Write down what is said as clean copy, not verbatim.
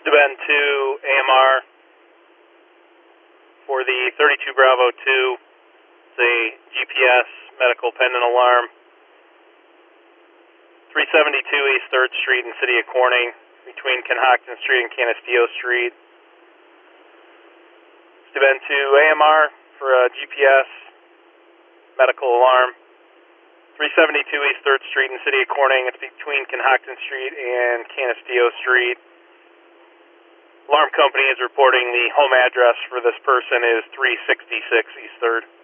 Steuben 2 AMR for the 32 Bravo 2. It's a GPS medical pendant alarm. 372 East 3rd Street in City of Corning, between Conhockton Street and Canisteo Street. Steuben 2 AMR for a GPS medical alarm. 372 East 3rd Street in City of Corning. It's between Conhockton Street and Canisteo Street. Alarm company is reporting the home address for this person is 366 East 3rd.